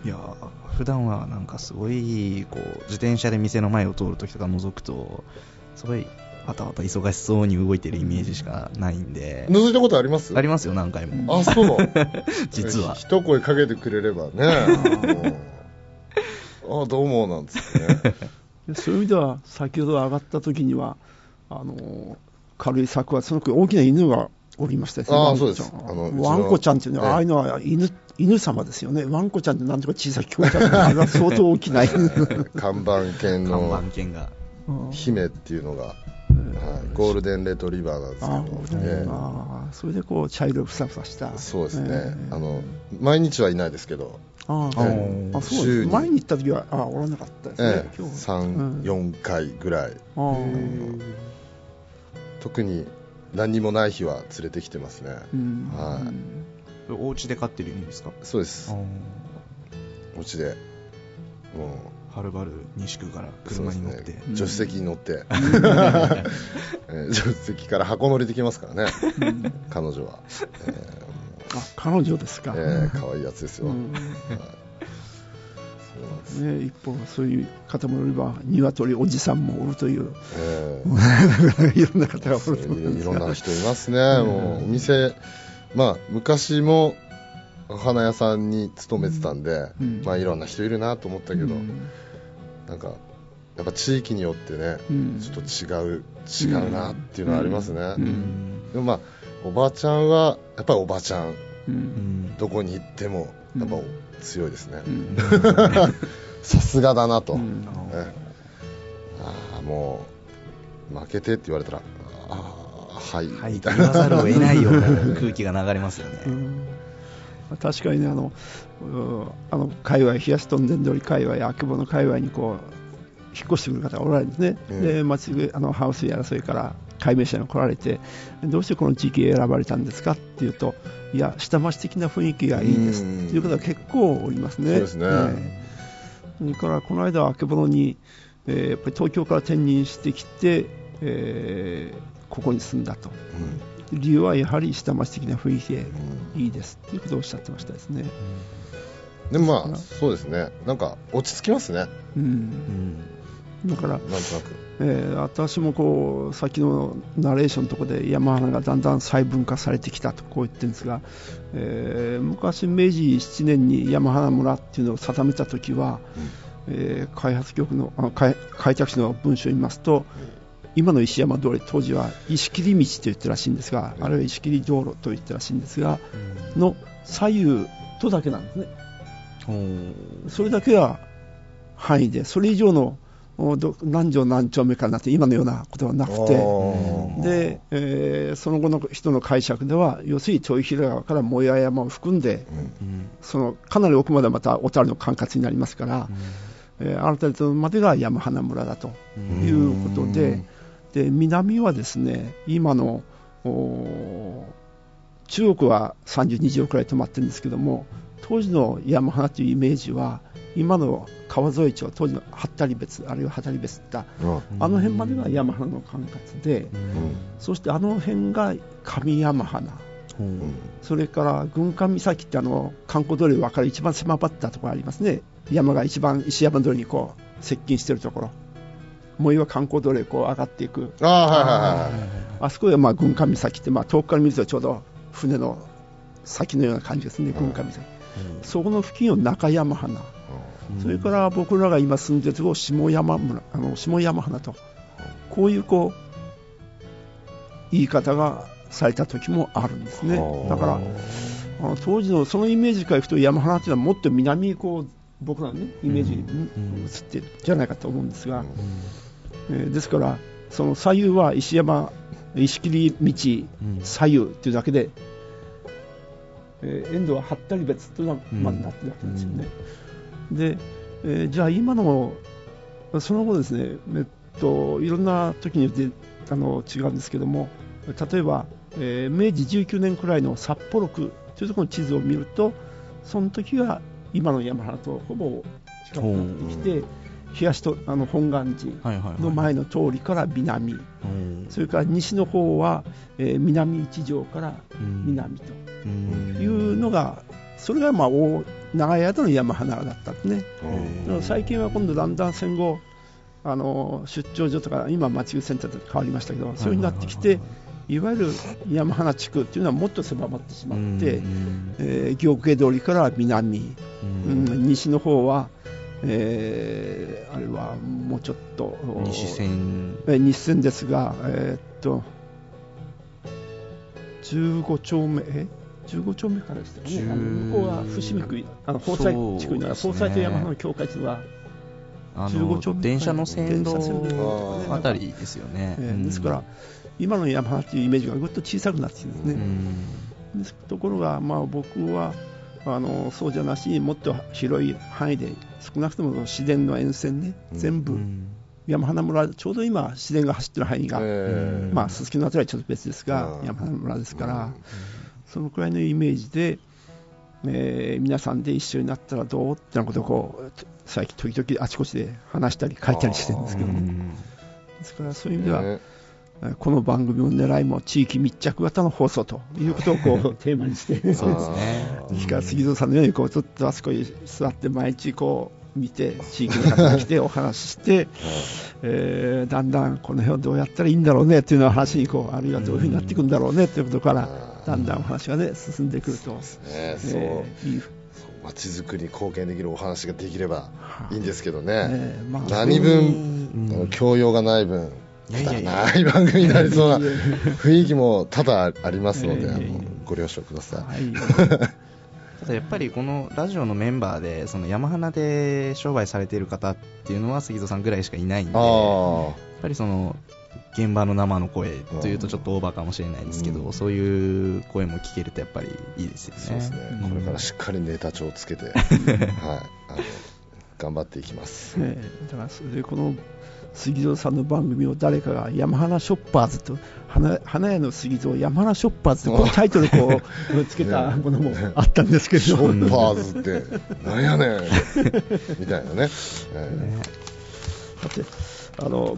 いや普段はなんかすごいこう自転車で店の前を通るときとか覗くとすごいあたあた忙しそうに動いてるイメージしかないんで。 覗いたことあります？ ありますよ、何回も。 あ、そう実は一声かけてくれればねあ、どうもなんつってねそういう意味では先ほど上がった時には軽い柵はその大きな犬がおりましてですね。 あ、そうです。 ワンコちゃんっていうのは、ああいうのは犬様ですよね。ワンコちゃんってなんとか小さく聞こえたら、あれは相当大きな犬看板犬の看板犬が姫っていうのが、ゴールデンレトリバーなんですけど、 それでこう茶色ふさふさした。 そうですね、毎日はいないですけど、 そうです。前に行った時はおらなかったですね。 3、4回ぐらい、特に何にもない日は連れてきてますね。 お家で飼ってる犬ですか？ そうです。お家でもうはるばる西区から車に乗って、 助手席に乗って助手席から箱乗りできますからね彼女は。 彼女ですか？ 可愛いやつですよ。 一方そういう方もおれば鶏おじさんもおるという、いろんな方がおると思います。 いろんな人いますね。もうお店、昔もお花屋さんに勤めてたんで、いろんな人いるなと思ったけど、なんかやっぱ地域によってね、ちょっと違うなっていうのはありますね。でもおばちゃんはやっぱりおばちゃん、どこに行ってもやっぱ強いですね。さすがだなと、もう負けてって言われたらはいみたいな、 言わざるを得ないような空気が流れますよね。 確かにね、界隈、東トンネル通り界隈、あけぼの界隈にこう引っ越してくる方がおられるんですね。で、ハウスやらそれから改名者が来られて、どうしてこの地域を選ばれたんですかっていうと、いや下町的な雰囲気がいいですっていう方が結構おりますね。 そうですね。 それからこの間あけぼのに、やっぱり東京から転任してきて、ここに住んだと、理由はやはり下町的な雰囲気でいいですということをおっしゃってましたですね。 でもそうですね、なんか落ち着きますね。 だからなんとなく、 私もこう先のナレーションのところで山花がだんだん細分化されてきたとこう言ってるんですが、昔明治7年に山花村っていうのを定めた時は、開発局の開拓士の文書を見ますと、今の石山通り、当時は石切り道と言ったらしいんですが、あるいは石切り道路と言ったらしいんですが、の左右とだけなんですね。それだけは範囲で、それ以上の何条何丁目かなって今のようなことはなくて、で、その後の人の解釈では、要するに豊平川から藻屋山を含んで、そのかなり奥までまた小樽の管轄になりますから、ある程度までが山花村だということで、で南はですね、今の中国は32条くらい止まってるんですけども、当時の山花というイメージは今の川沿い町、当時の八谷別あるいは旗谷別ってあの辺までが山花の管轄で、そしてあの辺が上山花、それから軍艦岬って観光通り分かる一番狭かったところありますね。山が一番石山通りにこう接近しているところ、もう一は観光通りでこう上がっていく、あそこで軍艦岬って、遠くから見るとちょうど船の先のような感じですね、軍艦岬。そこの付近を中山花、それから僕らが今住んでいるところ下山花と、こういう言い方がされた時もあるんですね。だから当時のそのイメージからいくと、山花というのはもっと南に僕らの、イメージに移っているんじゃないかと思うんですが、ですからその左右は石切り道左右というだけで、沿道は八谷別というのまでなっているわけですよね。で、じゃあ今のその後ですね、いろんな時によって違うんですけども、例えば、明治19年くらいの札幌区というところの地図を見ると、その時は今の山原とほぼ近くなってきて、東と本願寺の前の通りから南、それから西の方は、南一条から南というのがそれが長い間の山花だったんですね。だから最近は今度だんだん戦後出張所とか今町センターと変わりましたけど、そういう風になってきて、いわゆる山花地区っていうのはもっと狭まってしまって、行慶通りから南、西の方は、あれはもうちょっと西線ですが、15丁目からでしたよね。向こうは伏見区、宝西地区には宝西と山花の境界地は15丁目、 電車の線路あたりですよね。 ですから今の山花というイメージがぐっと小さくなってきてですね。ところが僕はそうじゃなしにもっと広い範囲で少なくとも市電の沿線ね、全部山花村、ちょうど今市電が走ってる範囲が、すすきのあたりはちょっと別ですが山花村ですから、そのくらいのイメージで、皆さんで一緒になったらどうってなことを最近時々あちこちで話したり書いたりしてるんですけども、ですからそういう意味では、この番組の狙いも地域密着型の放送ということをテーマにしてそうですね。ですから杉蔵さんのようにずっとあそこに座って毎日見て地域の方が来てお話しして、だんだんこの辺をどうやったらいいんだろうねというような話にあるいはどういうふうになっていくんだろうねということからだんだんお話がね進んでくると、 街づくりに貢献できるお話ができればいいんですけどね。何分教養がない分ない番組になりそうな雰囲気も多々ありますのでご了承ください。 ただやっぱりこのラジオのメンバーでその山花で商売されている方っていうのは杉蔵さんぐらいしかいないんで、やっぱりその現場の生の声というとちょっとオーバーかもしれないですけど、そういう声も聞けるとやっぱりいいですよね。 そうですね。これからしっかりネタ帳をつけて、頑張っていきます。 だからそれでこの杉蔵さんの番組を誰かが山花ショッパーズと花屋の杉蔵山花ショッパーズとこのタイトルつけたものもあったんですけど、 ショッパーズってなんやねんみたいなね。 だって